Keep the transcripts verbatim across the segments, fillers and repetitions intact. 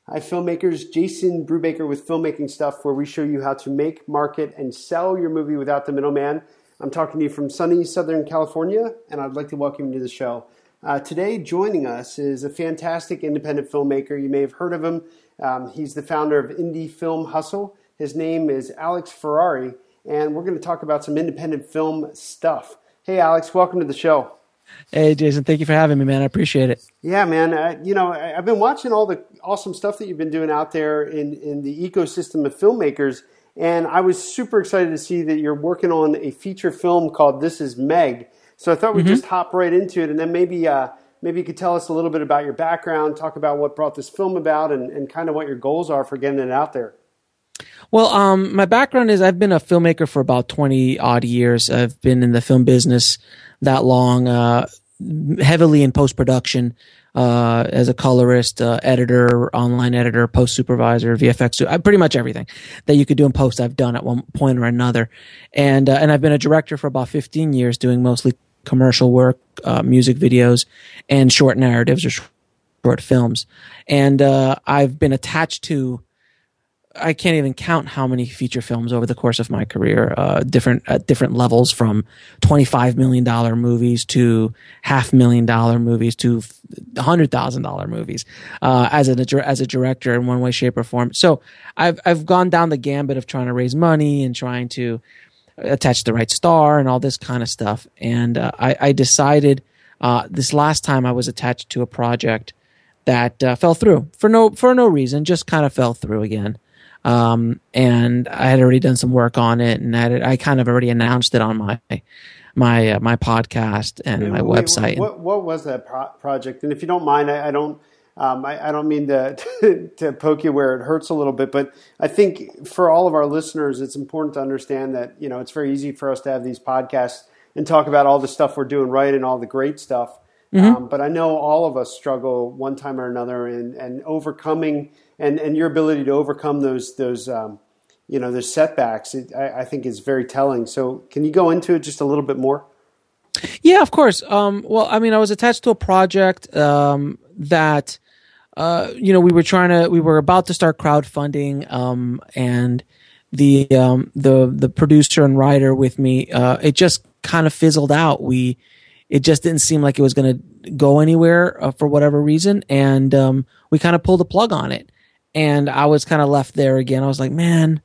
Hi, filmmakers. Jason Brubaker with Filmmaking Stuff, where we show you how to make, market, and sell your movie without the middleman. I'm talking to you from sunny Southern California, and I'd like to welcome you to the show. Uh, today, joining us is a fantastic independent filmmaker. You may have heard of him. Um, he's the founder of Indie Film Hustle. His name is Alex Ferrari, and we're going to talk about some independent film stuff. Hey, Alex, welcome to the show. Hey, Jason, thank you for having me, man. I appreciate it. Yeah, man. Uh, you know, I, I've been watching all the awesome stuff that you've been doing out there in, in the ecosystem of filmmakers, and I was super excited to see that you're working on a feature film called This Is Meg. So I thought we'd mm-hmm. just hop right into it, and then maybe uh, maybe you could tell us a little bit about your background, talk about what brought this film about, and, and kind of what your goals are for getting it out there. Well, um, my background is I've been a filmmaker for about twenty odd years. I've been in the film business that long, uh, heavily in post-production, uh, as a colorist, uh, editor, online editor, post supervisor, V F X, uh, pretty much everything that you could do in post I've done at one point or another. And, uh, and I've been a director for about fifteen years, doing mostly commercial work, uh, music videos, and short narratives or short films. And, uh, I've been attached to, I can't even count how many feature films over the course of my career, uh, different, at different levels, from twenty-five million dollars movies to half million dollar movies to one hundred thousand dollars movies, uh, as a, as a director in one way, shape, or form. So I've, I've gone down the gambit of trying to raise money and trying to attach the right star and all this kind of stuff. And, uh, I, I decided, uh, this last time I was attached to a project that, uh, fell through for no, for no reason, just kind of fell through again. Um, and I had already done some work on it, and I, had, I kind of already announced it on my my uh, my podcast and yeah, my wait, website. What, what was that pro- project? And if you don't mind, I, I don't um, I, I don't mean to, to to poke you where it hurts a little bit, but I think for all of our listeners, it's important to understand that, you know, it's very easy for us to have these podcasts and talk about all the stuff we're doing right and all the great stuff. Mm-hmm. Um, but I know all of us struggle one time or another, and and overcoming. And and your ability to overcome those those um, you know those setbacks, it, I, I think, is very telling. So can you go into it just a little bit more? Yeah, of course. Um, well, I mean, I was attached to a project um, that uh, you know we were trying to we were about to start crowdfunding, um, and the um, the the producer and writer with me, uh, it just kind of fizzled out. We it just didn't seem like it was going to go anywhere uh, for whatever reason, and um, we kind of pulled the plug on it. And I was kind of left there again. I was like, man,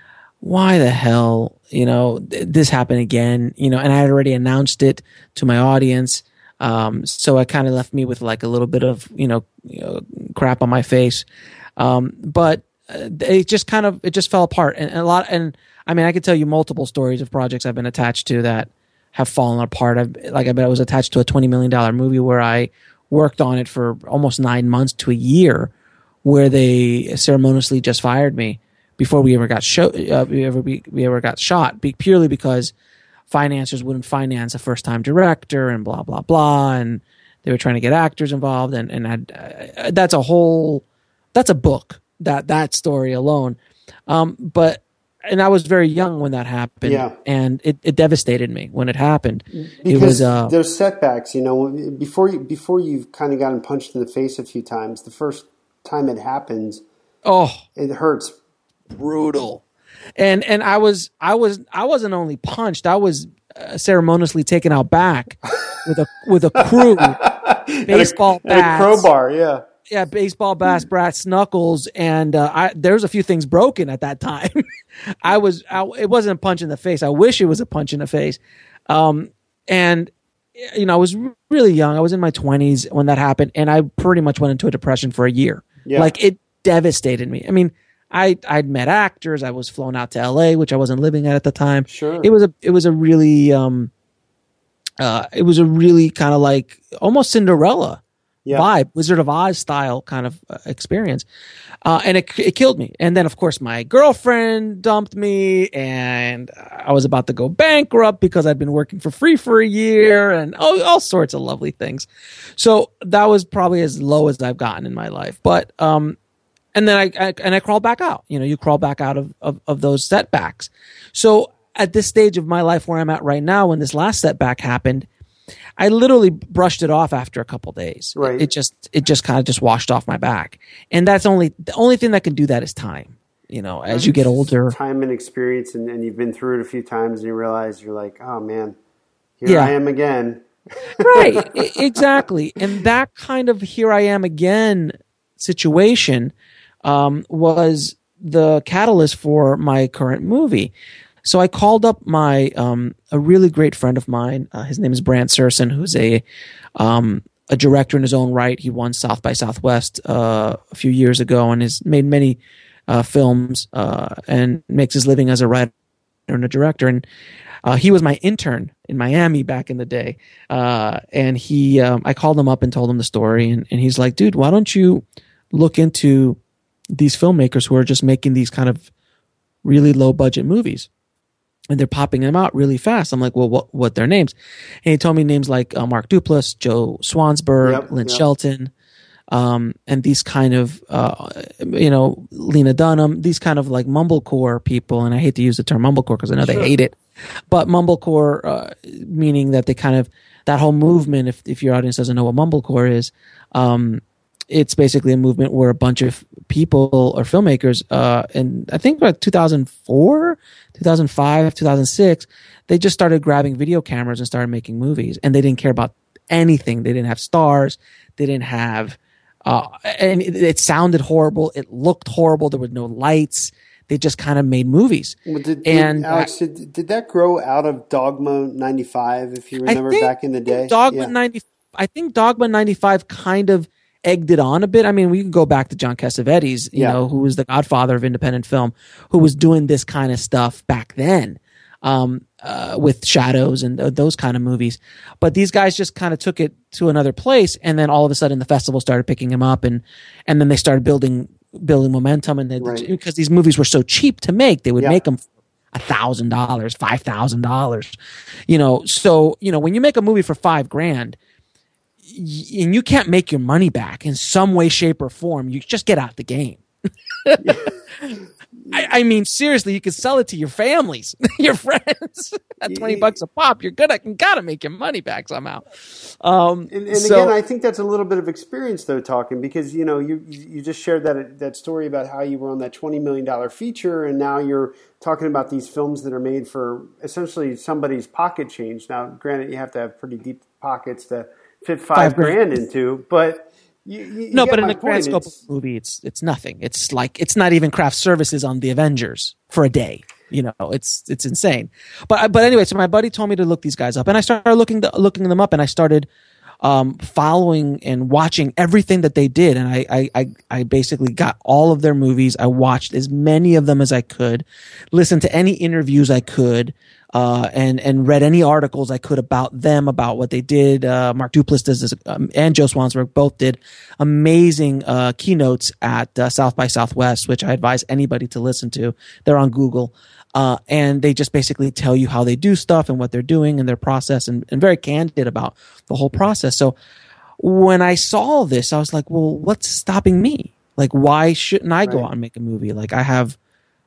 why the hell, you know, th- this happened again, you know, and I had already announced it to my audience. Um, so it kind of left me with like a little bit of, you know, you know crap on my face. Um, but uh, it just kind of, it just fell apart. And, and a lot, and I mean, I could tell you multiple stories of projects I've been attached to that have fallen apart. I've, like I bet I was attached to a twenty million dollars movie where I worked on it for almost nine months to a year, where they ceremoniously just fired me before we ever got show, uh, we ever we, we ever got shot, be, purely because financiers wouldn't finance a first time director and blah blah blah, and they were trying to get actors involved, and and I'd, uh, that's a whole that's a book that that story alone. Um, but and I was very young when that happened, yeah. and it, it devastated me when it happened. Because it was uh, there's setbacks, you know, before you before you've kind of gotten punched in the face a few times. The first time it happens, oh, it hurts. Brutal. And and I was I was I wasn't only punched, I was uh, ceremoniously taken out back with a with a crew, baseball and a, bats, and a crowbar, yeah, yeah, baseball bats, brass knuckles, and uh, I there was a few things broken at that time. I was I, it wasn't a punch in the face. I wish it was a punch in the face. Um, and you know, I was really young. I was in my twenties when that happened, and I pretty much went into a depression for a year. Yeah. Like, it devastated me. I mean, I I'd met actors. I was flown out to L A, which I wasn't living at at the time. Sure, it was a it was a really um, uh, it was a really kind of like almost Cinderella yeah. vibe, Wizard of Oz style kind of uh, experience, uh, and it it killed me. And then, of course, my girlfriend dumped me, and I was about to go bankrupt because I'd been working for free for a year, and all, all sorts of lovely things. So that was probably as low as I've gotten in my life. But um, and then I, I and I crawled back out. You know, you crawl back out of, of of those setbacks. So at this stage of my life where I'm at right now, when this last setback happened, I literally brushed it off after a couple days. Right. It, it just it just kind of just washed off my back. And that's only the only thing that can do that is time. You know, as right. you get older, time and experience, and, and you've been through it a few times, and you realize you're like, oh man, here yeah. I am again. Right, I- exactly. And that kind of here I am again situation um, was the catalyst for my current movie. So I called up my um, a really great friend of mine. Uh, his name is Brant Surson, who's a um, a director in his own right. He won South by Southwest uh, a few years ago and has made many uh, films uh, and makes his living as a writer and a director. And uh, he was my intern in Miami back in the day. Uh, and he, um, I called him up and told him the story. And, and he's like, dude, why don't you look into these filmmakers who are just making these kind of really low budget movies? And they're popping them out really fast. I'm like, well, what what their names? And he told me names like uh, Mark Duplass, Joe Swansburg, yep, Lynn yep. Shelton, um, and these kind of, uh, you know, Lena Dunham, these kind of like mumblecore people. And I hate to use the term mumblecore because I know sure. they hate it. But mumblecore, uh, meaning that they kind of, that whole movement, if, if your audience doesn't know what mumblecore is, um, it's basically a movement where a bunch of people or filmmakers, uh, and I think about two thousand four, two thousand five, two thousand six, they just started grabbing video cameras and started making movies, and they didn't care about anything. They didn't have stars. They didn't have, uh, and it, it sounded horrible. It looked horrible. There were no lights. They just kind of made movies. Well, did, and did, Alex, I, did, did that grow out of Dogma ninety-five? If you remember back in the day, Dogma yeah. ninety. I think Dogma ninety-five kind of egged it on a bit. I mean, we can go back to John Cassavetes, you yeah. know, who was the godfather of independent film, who was doing this kind of stuff back then, um, uh, with Shadows and th- those kind of movies. But these guys just kind of took it to another place, and then all of a sudden the festival started picking him up, and and then they started building building momentum, and they, right. because these movies were so cheap to make, they would yeah. make them a thousand dollars, five thousand dollars, you know. So you know, when you make a movie for five grand. And you can't make your money back in some way, shape, or form, you just get out the game. I, I mean, seriously, you could sell it to your families, your friends at twenty bucks a pop. You're gonna you gotta make your money back somehow. Um, and and so, again, I think that's a little bit of experience, though, talking because you know you you just shared that that story about how you were on that twenty million dollar feature, and now you're talking about these films that are made for essentially somebody's pocket change. Now, granted, you have to have pretty deep pockets to fit five, five grand, grand into, but you, you, no, you but in the point. grand scope it's, of the movie, it's it's nothing. It's like it's not even craft services on the Avengers for a day. You know, it's it's insane. But but anyway, so my buddy told me to look these guys up, and I started looking the, looking them up, and I started um, following and watching everything that they did, and I, I I I basically got all of their movies. I watched as many of them as I could, listened to any interviews I could. Uh, and, and read any articles I could about them, about what they did. Uh, Mark Duplass does this, um, and Joe Swansburg both did amazing, uh, keynotes at, uh, South by Southwest, which I advise anybody to listen to. They're on Google. Uh, and they just basically tell you how they do stuff and what they're doing and their process, and, and very candid about the whole process. So when I saw this, I was like, well, what's stopping me? Like, why shouldn't I go right. out and make a movie? Like, I have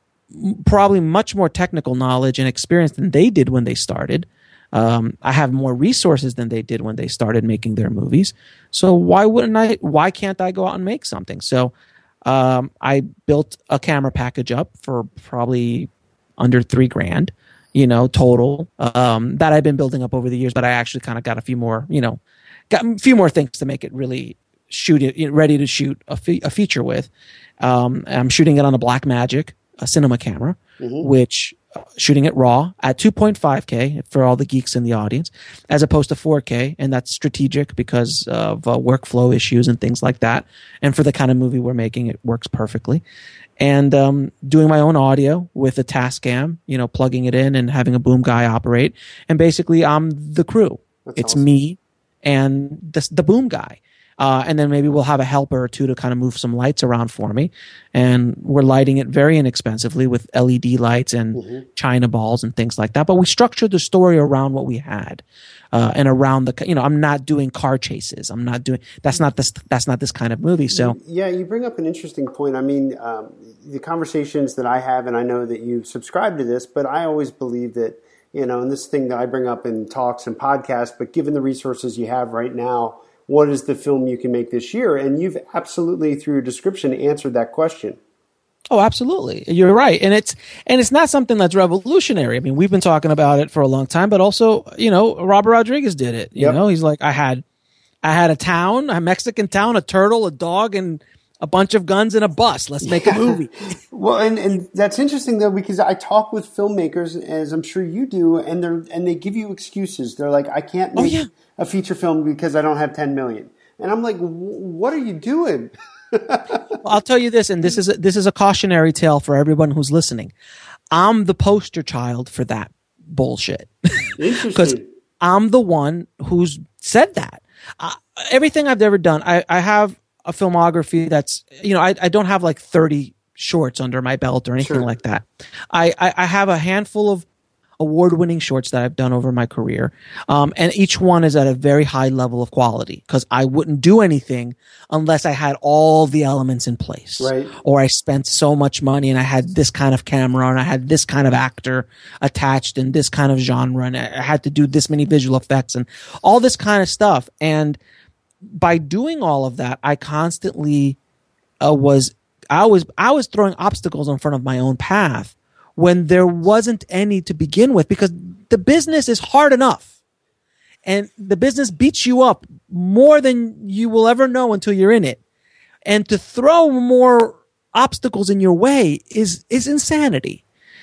probably much more technical knowledge and experience than they did when they started. Um, I have more resources than they did when they started making their movies. So why wouldn't I, why can't I go out and make something? So, um, I built a camera package up for probably under three grand, you know, total, um, that I've been building up over the years, but I actually kind of got a few more, you know, got a few more things to make it really shoot it, you know, ready to shoot a, fe- a feature with. Um, I'm shooting it on a Blackmagic, a cinema camera, mm-hmm. which uh, shooting it raw at two point five K for all the geeks in the audience, as opposed to four K. And that's strategic because of uh, workflow issues and things like that. And for the kind of movie we're making, it works perfectly. And um, doing my own audio with a Tascam, you know, plugging it in and having a boom guy operate. And basically, I'm the crew. That's it's awesome. Me and the, the boom guy. Uh, and then maybe we'll have a helper or two to kind of move some lights around for me. And we're lighting it very inexpensively with L E D lights and mm-hmm. China balls and things like that. But we structured the story around what we had, uh, and around the, you know, I'm not doing car chases. I'm not doing, that's not this, that's not this kind of movie. So yeah, you bring up an interesting point. I mean, um, the conversations that I have, and I know that you subscribe to this, but I always believe that you know, and this thing that I bring up in talks and podcasts, but given the resources you have right now, what is the film you can make this year? And you've absolutely, through your description, answered that question. Oh, absolutely. You're right. And it's and it's not something that's revolutionary. I mean, we've been talking about it for a long time, but also, you know, Robert Rodriguez did it. You Yep. know, he's like, I had I had a town, a Mexican town, a turtle, a dog, and a bunch of guns and a bus. Let's make a movie. Well, and, and that's interesting though, because I talk with filmmakers, as I'm sure you do, and they're and they give you excuses. They're like, I can't make oh, yeah. a feature film because I don't have ten million. And I'm like, what are you doing? Well, I'll tell you this, and this is a, this is a cautionary tale for everyone who's listening. I'm the poster child for that bullshit. Because I'm the one who's said that. Uh, everything I've ever done, I, I have a filmography that's, you know, I, I don't have like thirty shorts under my belt or anything Sure. like that. I, I, I have a handful of award-winning shorts that I've done over my career. Um, and each one is at a very high level of quality because I wouldn't do anything unless I had all the elements in place. Right. Or I spent so much money and I had this kind of camera and I had this kind of actor attached and this kind of genre and I had to do this many visual effects and all this kind of stuff. And by doing all of that, I constantly uh, was, I was, I was throwing obstacles in front of my own path when there wasn't any to begin with, because the business is hard enough and the business beats you up more than you will ever know until you're in it. And to throw more obstacles in your way is, is insanity.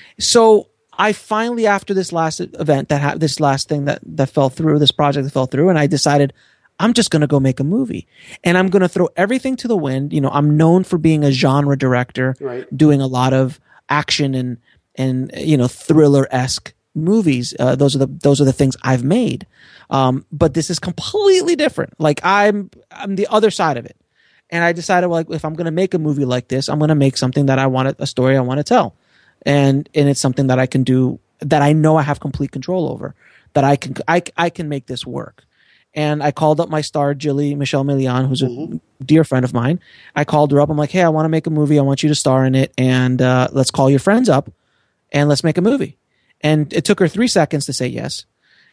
So I finally, after this last event that ha- this last thing that, that fell through, this project that fell through, and I decided I'm just going to go make a movie and I'm going to throw everything to the wind. You know, I'm known for being a genre director, right. doing a lot of action and, and, you know, thriller-esque movies. Uh, those are the, those are the things I've made. Um, but this is completely different. Like I'm, I'm the other side of it. And I decided, well, like, if I'm going to make a movie like this, I'm going to make something that I want to, a story I want to tell. And, and it's something that I can do, that I know I have complete control over, that I can, I, I can make this work. And I called up my star, Jilly Michelle Milian, who's a mm-hmm. dear friend of mine. I called her up. I'm like, hey, I want to make a movie. I want you to star in it. And, uh, let's call your friends up and let's make a movie. And it took her three seconds to say yes.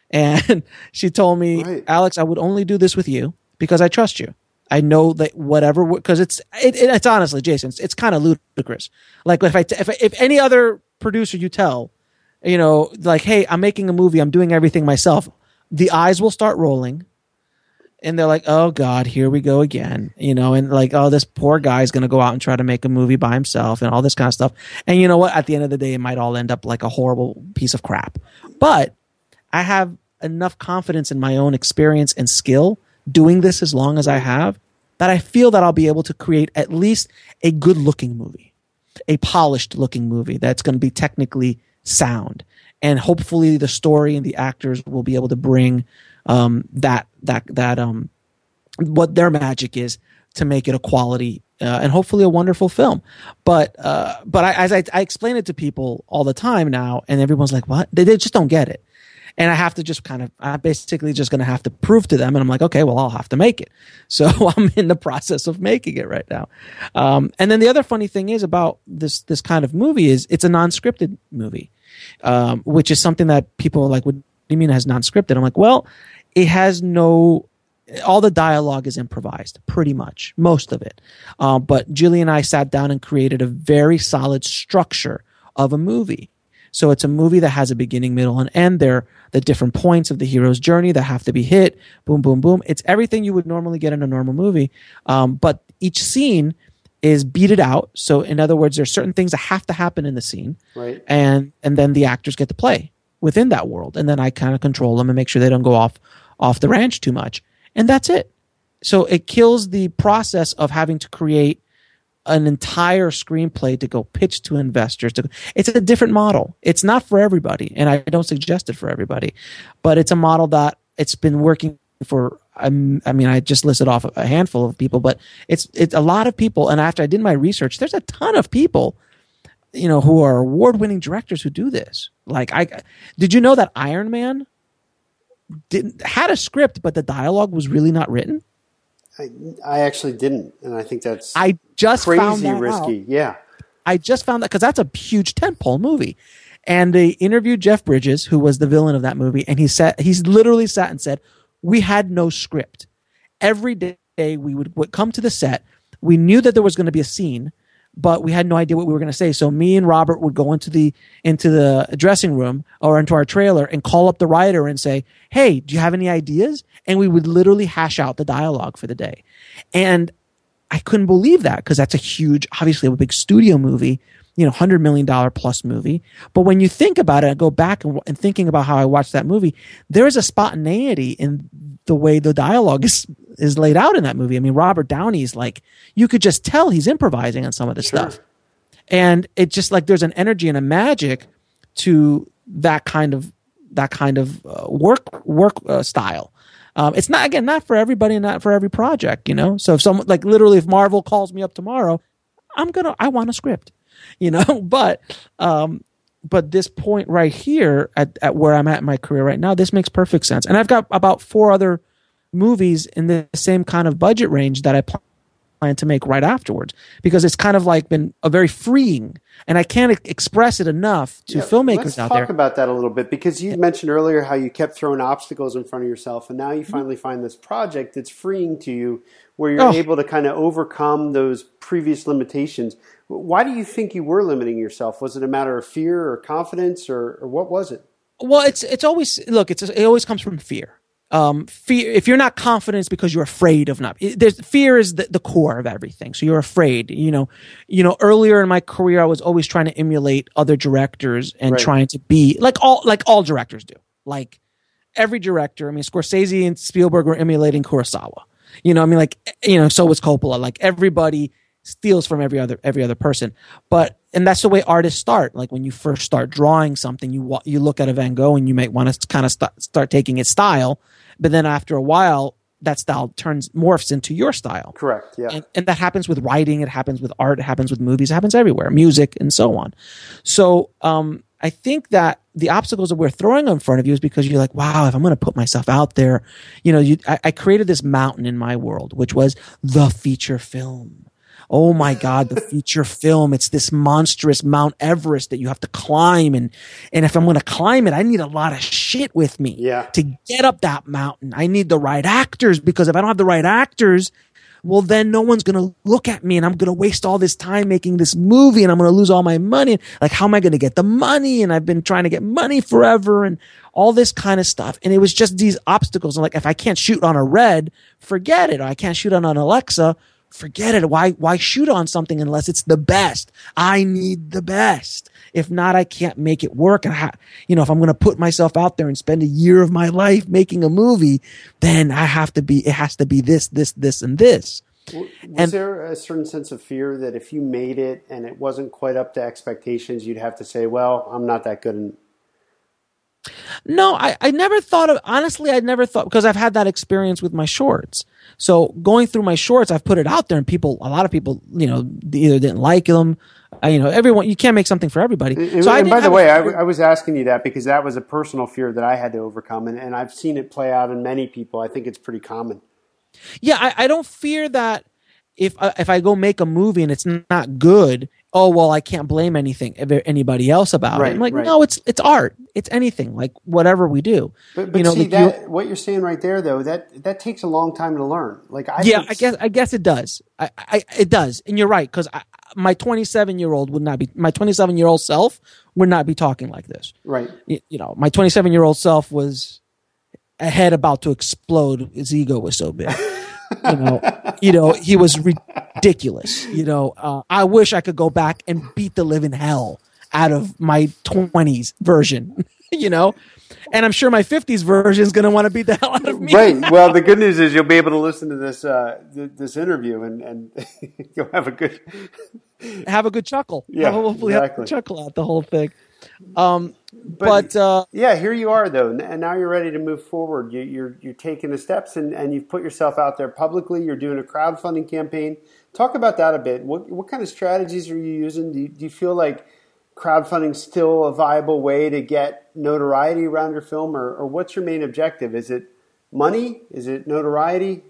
And she told me, right. Alex, I would only do this with you because I trust you. I know that whatever, because it's, it, it, it's honestly, Jason, it's, it's kind of ludicrous. Like if I, t- if, I, if any other producer you tell, you know, like, hey, I'm making a movie, I'm doing everything myself, the eyes will start rolling. And they're like, oh God, here we go again, you know, and like, oh, this poor guy's going to go out and try to make a movie by himself and all this kind of stuff. And you know what? At the end of the day, it might all end up like a horrible piece of crap. But I have enough confidence in my own experience and skill doing this as long as I have that I feel that I'll be able to create at least a good looking movie, a polished looking movie that's going to be technically sound. And hopefully the story and the actors will be able to bring um, that, that, that, um, what their magic is to make it a quality, uh, and hopefully a wonderful film. But, uh, but I, as I, I explain it to people all the time now, and everyone's like, what? They, they just don't get it. And I have to just kind of, I'm basically just going to have to prove to them. And I'm like, okay, well, I'll have to make it. So I'm in the process of making it right now. Um, and then the other funny thing is about this, this kind of movie is it's a non-scripted movie, um, which is something that people are like, what do you mean it has non-scripted? I'm like, well, it has no, all the dialogue is improvised, pretty much, most of it. Uh, but Julie and I sat down and created a very solid structure of a movie. So it's a movie that has a beginning, middle, and end. There, the different points of the hero's journey that have to be hit. Boom, boom, boom. It's everything you would normally get in a normal movie. Um, but each scene is beated out. So in other words, there's certain things that have to happen in the scene. Right. And, and then the actors get to play within that world. And then I kind of control them and make sure they don't go off, off the ranch too much. And that's it. So it kills the process of having to create an entire screenplay to go pitch to investors. To, it's a different model. It's not for everybody, and I don't suggest it for everybody, but it's a model that it's been working for. Um, I mean, I just listed off a handful of people, but it's it's a lot of people. And after I did my research, there's a ton of people, you know, who are award-winning directors who do this. Like, I did you know that Iron Man didn't had a script, but the dialogue was really not written? I, I actually didn't, and I think that's I just crazy found that risky. out. Yeah, I just found that because that's a huge tentpole movie, And they interviewed Jeff Bridges, who was the villain of that movie, and he sat, he's literally sat and said, we had no script. Every day we would, would come to the set. We knew that there was going to be a scene, but we had no idea what we were going to say. So me and Robert would go into the into the dressing room or into our trailer and call up the writer and say, hey, do you have any ideas? And we would literally hash out the dialogue for the day. And I couldn't believe that, because that's a huge, obviously a big studio movie, you know, one hundred million dollars plus movie. But when you think about it, I go back and, and thinking about how I watched that movie, there is a spontaneity in the way the dialogue is is laid out in that movie. I mean, Robert Downey's like, you could just tell he's improvising on some of the sure. stuff. And it just like, there's an energy and a magic to that kind of, that kind of uh, work, work uh, style. Um, it's not, again, not for everybody and not for every project, you know? So if someone, like literally if Marvel calls me up tomorrow, I'm going to, I want a script, you know, but, um, but this point right here at, at where I'm at in my career right now, this makes perfect sense. And I've got about four other movies in the same kind of budget range that I plan to make right afterwards, because it's kind of like been a very freeing, and I can't express it enough to yeah, filmmakers let's out there. Let's talk about that a little bit, because you yeah. mentioned earlier how you kept throwing obstacles in front of yourself, and now you finally mm-hmm. find this project that's freeing to you, where you're oh. able to kind of overcome those previous limitations. Why do you think you were limiting yourself? Was it a matter of fear or confidence, or, or what was it? Well, it's it's always look. It's it always comes from fear. Um, fear. If you're not confident, it's because you're afraid of not. There's fear is the, the core of everything. So you're afraid. You know. You know. Earlier in my career, I was always trying to emulate other directors and right. trying to be like all like all directors do. Like every director. I mean, Scorsese and Spielberg were emulating Kurosawa. You know. I mean, like you know. So was Coppola. Like everybody steals from every other every other person. But and that's the way artists start. Like when you first start drawing something, you you look at a Van Gogh and you might want to kind of st- start taking its style, but then after a while, that style turns morphs into your style. Correct. Yeah. And, and that happens with writing. It happens with art. It happens with movies. It happens everywhere. Music and so on. So um, I think that the obstacles that we're throwing in front of you is because you're like, wow, if I'm going to put myself out there, you know, you, I, I created this mountain in my world, which was the feature film. Oh my God, the feature film. It's this monstrous Mount Everest that you have to climb. And, and if I'm going to climb it, I need a lot of shit with me yeah. to get up that mountain. I need the right actors, because if I don't have the right actors, well, then no one's going to look at me, and I'm going to waste all this time making this movie, and I'm going to lose all my money. Like, how am I going to get the money? And I've been trying to get money forever and all this kind of stuff. And it was just these obstacles. And like, if I can't shoot on a Red, forget it. Or I can't shoot on an Alexa. Forget it. Why, why shoot on something unless it's the best? I need the best. If not, I can't make it work. And I, you know, if I'm going to put myself out there and spend a year of my life making a movie, then I have to be, it has to be this, this, this, and this. Was and, there a certain sense of fear that if you made it and it wasn't quite up to expectations, you'd have to say, well, I'm not that good in. No, I, I never thought of, honestly, I never thought, because I've had that experience with my shorts. So going through my shorts, I've put it out there, and people, a lot of people, you know, either didn't like them. Uh, you know, everyone, you can't make something for everybody. And, so I and by the a, way, I, I was asking you that because that was a personal fear that I had to overcome, and, and I've seen it play out in many people. I think it's pretty common. Yeah, I, I don't fear that if uh, if I go make a movie and it's not good, oh well, I can't blame anything anybody else about right, it. I'm like, right. no, it's it's art. It's anything, like whatever we do. But, but you know, see like that what you're saying right there, though, that that takes a long time to learn. Like, I yeah, think, I guess I guess it does. I, I it does, and you're right, because my twenty-seven year old would not be my twenty-seven year old self would not be talking like this. Right. You, you know, my twenty-seven year old self was a head about to explode. His ego was so big. You know, you know, he was ridiculous. You know, uh, I wish I could go back and beat the living hell out of my twenties version. You know, and I'm sure my fifties version is going to want to beat the hell out of me. Right. Well, the good news is you'll be able to listen to this uh, th- this interview, and, and you'll have a good have a good chuckle. Yeah, hopefully exactly. have a chuckle at the whole thing. Um, but, but uh, yeah, here you are though, and now you're ready to move forward. You, you're you're taking the steps, and, and you've put yourself out there publicly. You're doing a crowdfunding campaign. Talk about that a bit. What what kind of strategies are you using? Do you, do you feel like crowdfunding is still a viable way to get notoriety around your film, or, or what's your main objective? Is it money? Is it notoriety?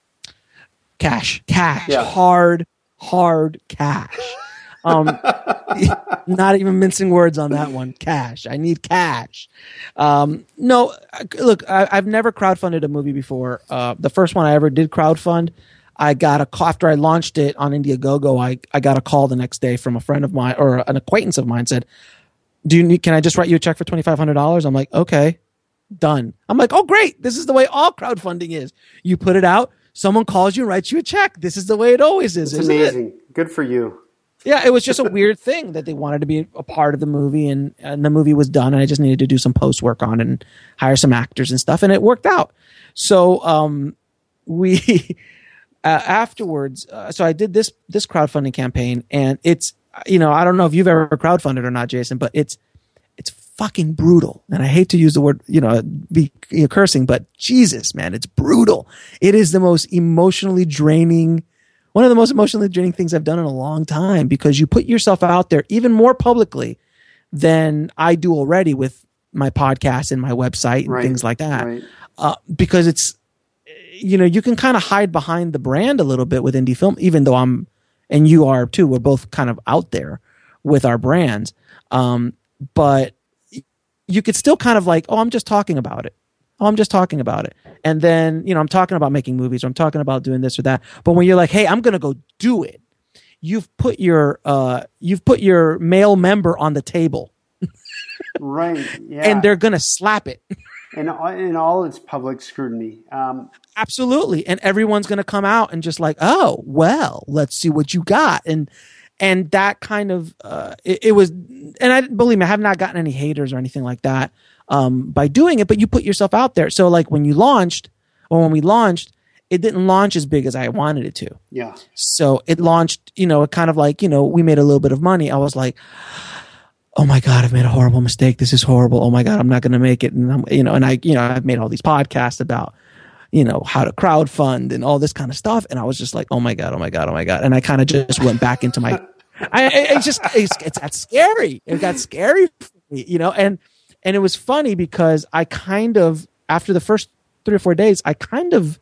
Cash, cash, yeah. hard, hard cash. Um, Not even mincing words on that one. Cash. I need cash. Um, no, look, I, I've never crowdfunded a movie before. Uh, the first one I ever did crowdfund, I got a call after I launched it on Indiegogo. I, I got a call the next day from a friend of mine or an acquaintance of mine said, do you need, can I just write you a check for twenty-five hundred dollars? I'm like, okay, done. I'm like, oh, great. This is the way all crowdfunding is. You put it out. Someone calls you and writes you a check. This is the way it always is. It's amazing. It? Good for you. Yeah, it was just a weird thing that they wanted to be a part of the movie, and, and the movie was done, and I just needed to do some post work on it and hire some actors and stuff, and it worked out. So um, we uh, afterwards, uh, so I did this this crowdfunding campaign, and it's, you know, I don't know if you've ever crowdfunded or not, Jason, but it's it's fucking brutal. And I hate to use the word, you know, be you know, cursing, but Jesus, man, it's brutal. It is the most emotionally draining, one of the most emotionally draining things I've done in a long time, because you put yourself out there even more publicly than I do already with my podcast and my website and right. things like that. Right. Uh, because it's, you know, you can kind of hide behind the brand a little bit with indie film, even though I'm, and you are too, we're both kind of out there with our brands. Um, but you could still kind of like, oh, I'm just talking about it. Oh, I'm just talking about it. And then, you know, I'm talking about making movies, or I'm talking about doing this or that. But when you're like, hey, I'm going to go do it, you've put your, uh, you've put your male member on the table. Right. Yeah. And they're going to slap it. And in all its public scrutiny. Um, Absolutely. And everyone's going to come out and just like, oh, well, let's see what you got. And, and that kind of, uh, it, it was, and I believe me, I have not gotten any haters or anything like that, um, by doing it, but you put yourself out there. So like when you launched, or when we launched, it didn't launch as big as I wanted it to. Yeah. So it launched, you know, kind of like, you know, we made a little bit of money. I was like, oh my God, I've made a horrible mistake. This is horrible. Oh my God, I'm not going to make it. And I'm, you know, and I, you know, I've made all these podcasts about, you know, how to crowdfund and all this kind of stuff. And I was just like, oh my God, oh my God, oh my God. And I kind of just went back into my, I, it's just, it's, it's that scary. It got scary for me, you know, and, and it was funny because I kind of, after the first three or four days, I kind of,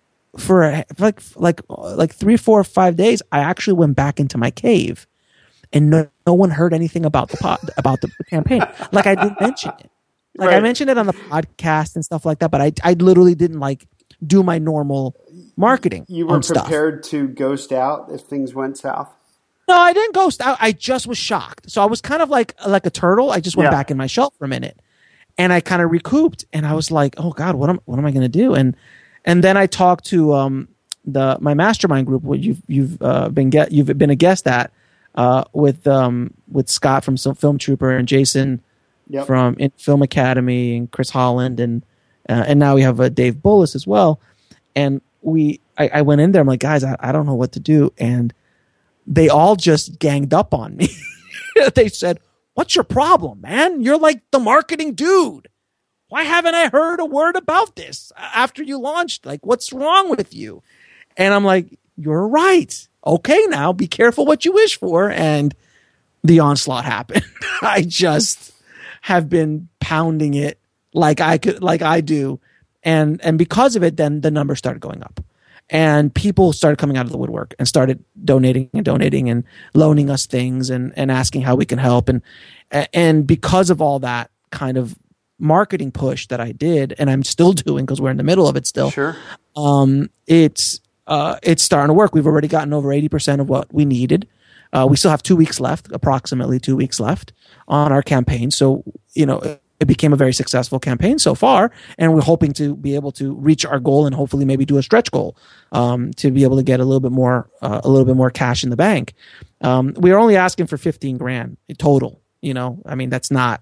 for like, like, like three, four or five days, I actually went back into my cave. And no, no one heard anything about the pod, about the campaign. Like I didn't mention it. Like right. I mentioned it on the podcast and stuff like that, but I I literally didn't like do my normal marketing. You were on prepared stuff. to ghost out if things went south? No, I didn't ghost out. I just was shocked. So I was kind of like like a turtle. I just went yeah. back in my shell for a minute, and I kind of recouped. And I was like, oh God, what am what am I going to do? And and then I talked to um the my mastermind group, what you've you've uh, been get you've been a guest at. Uh, with um, with Scott from Film Trooper and Jason yep. from Film Academy and Chris Holland and uh, and now we have uh, Dave Bullis as well. And we, I, I went in there. I'm like, guys, I, I don't know what to do. And they all just ganged up on me. They said, "What's your problem, man? You're like the marketing dude. Why haven't I heard a word about this after you launched? Like, what's wrong with you?" And I'm like, "You're right. Okay, now be careful what you wish for." And the onslaught happened. I just have been pounding it like I could, like I do. And, and because of it, then the numbers started going up and people started coming out of the woodwork and started donating and donating and loaning us things and, and asking how we can help. And, and because of all that kind of marketing push that I did, and I'm still doing, cause we're in the middle of it still. Sure. Um, it's, Uh, it's starting to work. We've already gotten over eighty percent of what we needed. Uh, we still have two weeks left, approximately two weeks left on our campaign. So, you know, it, it became a very successful campaign so far. And we're hoping to be able to reach our goal and hopefully maybe do a stretch goal, um, to be able to get a little bit more, uh, a little bit more cash in the bank. Um, we are only asking for fifteen grand total. You know, I mean, that's not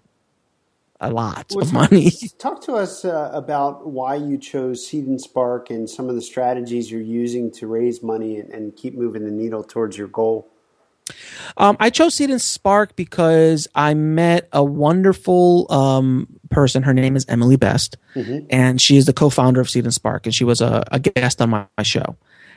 a lot well, of money. Talk to us uh, about why you chose Seed and Spark and some of the strategies you're using to raise money and, and keep moving the needle towards your goal. Um, I chose Seed and Spark because I met a wonderful um, person. Her name is Emily Best, mm-hmm. and she is the co-founder of Seed and Spark, and she was a, a guest on my, my show.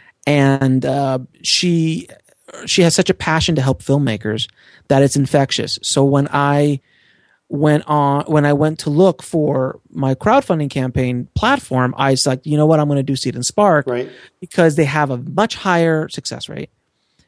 And uh, she she has such a passion to help filmmakers that it's infectious. So when I went on when I went to look for my crowdfunding campaign platform, I was like, you know what, I'm going to do Seed and Spark, right? Because they have a much higher success rate.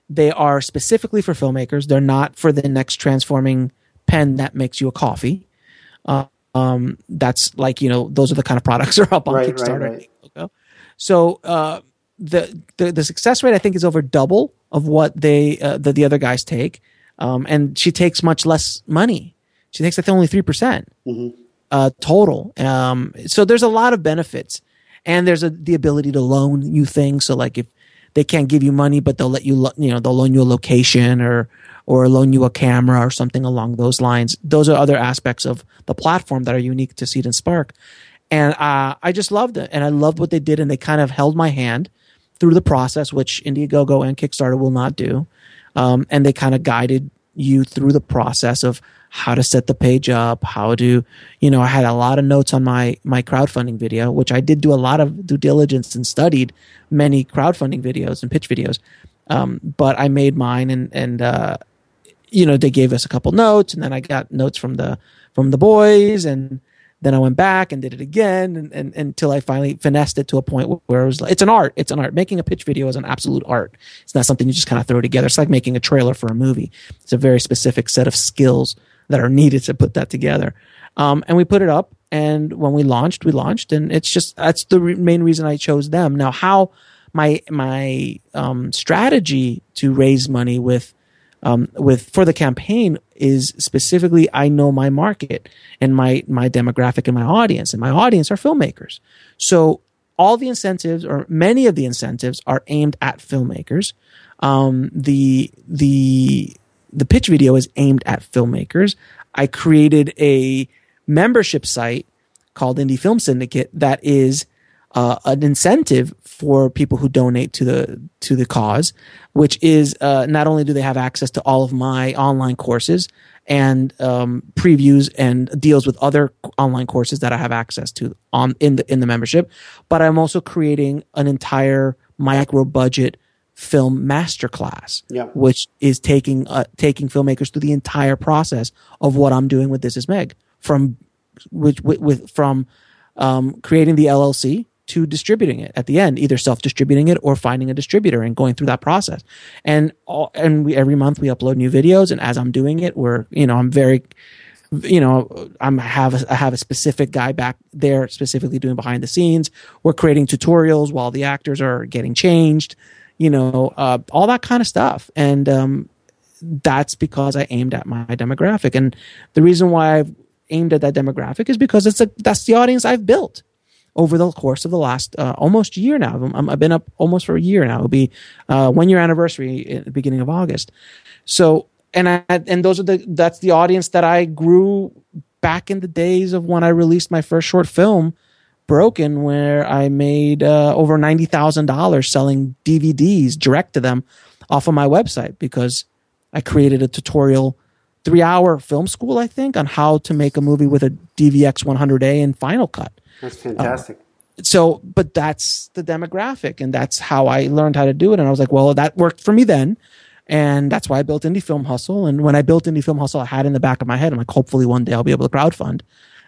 They are specifically for filmmakers. They're not for the next transforming pen that makes you a coffee. Uh, um, that's like, you know, those are the kind of products that are up on right, Kickstarter. Right, right. So uh, the, the the success rate, I think, is over double of what they uh, the, the other guys take. Um, and she takes much less money. She takes, I think, only three percent mm-hmm. uh, total. Um, so there's a lot of benefits. And there's a, the ability to loan you things. So like if they can't give you money, but they'll let you, lo- you know, they'll loan you a location or, or loan you a camera or something along those lines. Those are other aspects of the platform that are unique to Seed and Spark. And uh, I just loved it. And I loved what they did. And they kind of held my hand through the process, which Indiegogo and Kickstarter will not do. Um, and they kind of guided you through the process of how to set the page up, how to, you know, I had a lot of notes on my, my crowdfunding video, which I did do a lot of due diligence and studied many crowdfunding videos and pitch videos. Um, but I made mine and, and, uh, you know, they gave us a couple notes and then I got notes from the, from the boys and then I went back and did it again and, and, until I finally finessed it to a point where it was like, it's an art. It's an art. Making a pitch video is an absolute art. It's not something you just kind of throw together. It's like making a trailer for a movie. It's a very specific set of skills that are needed to put that together. Um, and we put it up, and when we launched, we launched, and it's just, that's the re- main reason I chose them. Now, how my, my, um, strategy to raise money with, um, with, for the campaign is specifically, I know my market and my, my demographic and my audience, and my audience are filmmakers. So all the incentives, or many of the incentives, are aimed at filmmakers. Um, the, the, The pitch video is aimed at filmmakers. I created a membership site called Indie Film Syndicate that is uh, an incentive for people who donate to the to the cause, which is uh, not only do they have access to all of my online courses and um, previews and deals with other online courses that I have access to on in the in the membership, but I'm also creating an entire micro budget film masterclass, yeah. which is taking uh, taking filmmakers through the entire process of what I'm doing with This Is Meg, from which with, with from um, creating the L L C to distributing it at the end, either self-distributing it or finding a distributor and going through that process. And all, and we, every month we upload new videos, and as I'm doing it, we're you know I'm very you know I'm have a, I have a specific guy back there specifically doing behind the scenes. We're creating tutorials while the actors are getting changed. You know, uh, all that kind of stuff. And um, that's because I aimed at my demographic. And the reason why I've aimed at that demographic is because it's a, that's the audience I've built over the course of the last uh, almost year now. I'm, I've been up almost for a year now. It'll be uh, one year anniversary at the beginning of August. So, and I, and those are the, that's the audience that I grew back in the days of when I released my first short film, Broken, where I made uh, over ninety thousand dollars selling D V Ds direct to them off of my website, because I created a tutorial three hour film school, I think, on how to make a movie with a D V X one hundred A in Final Cut. That's fantastic. Uh, so, but that's the demographic, and that's how I learned how to do it. And I was like, well, that worked for me then. And that's why I built Indie Film Hustle. And when I built Indie Film Hustle, I had in the back of my head, I'm like, hopefully one day I'll be able to crowdfund.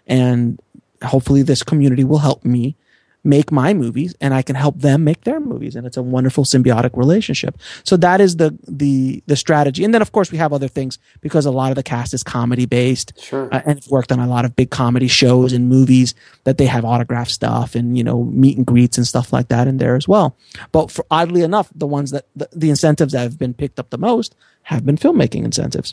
And hopefully this community will help me make my movies, and I can help them make their movies. And it's a wonderful symbiotic relationship. So that is the, the, the strategy. And then of course we have other things, because a lot of the cast is comedy based. Sure. Uh, and I've worked on a lot of big comedy shows and movies that they have autograph stuff and, you know, meet and greets and stuff like that in there as well. But for, oddly enough, the ones that the, the incentives that have been picked up the most have been filmmaking incentives.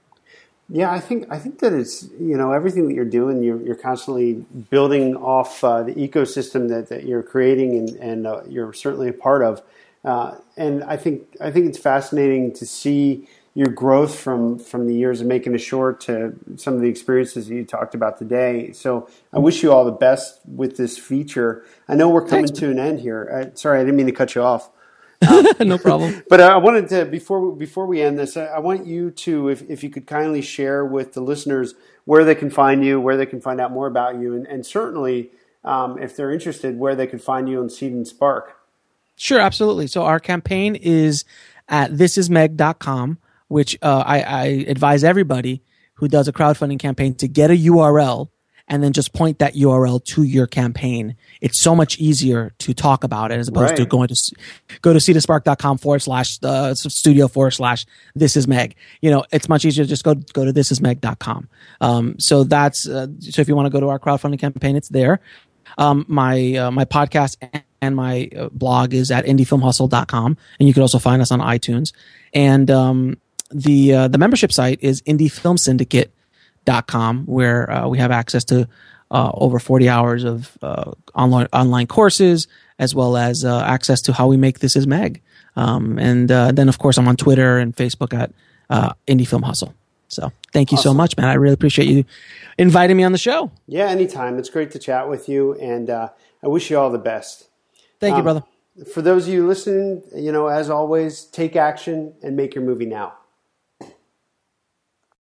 Yeah, I think I think that it's, you know, everything that you're doing, you're you're constantly building off uh, the ecosystem that, that you're creating, and and uh, you're certainly a part of. Uh, and I think I think it's fascinating to see your growth from from the years of making a short to some of the experiences that you talked about today. So I wish you all the best with this feature. I know we're coming Thanks. to an end here. I, sorry, I didn't mean to cut you off. No problem. But I wanted to, before before we end this, I want you to, if, if you could kindly share with the listeners where they can find you, where they can find out more about you, and, and certainly, um, if they're interested, where they could find you on Seed and Spark. Sure, absolutely. So our campaign is at this is meg dot com, which uh, I, I advise everybody who does a crowdfunding campaign to get a U R L and then just point that U R L to your campaign. It's so much easier to talk about it as opposed right. to going to go to seedofspark.com forward slash uh, studio forward slash this is Meg. You know, it's much easier to just go go to this is meg dot com. Um, so that's uh, so if you want to go to our crowdfunding campaign, it's there. Um, my uh, my podcast and my uh, blog is at indie film hustle dot com, and you can also find us on iTunes. And um, the uh, the membership site is indie film syndicate dot com, where uh, we have access to uh, over forty hours of uh, online online courses, as well as uh, access to how we make This Is Meg. Um, and uh, then, of course, I'm on Twitter and Facebook at uh, Indie Film Hustle. So thank you awesome. so much, man. I really appreciate you inviting me on the show. Yeah, anytime. It's great to chat with you, and uh, I wish you all the best. Thank um, you, brother. For those of you listening, you know, as always, take action and make your movie now.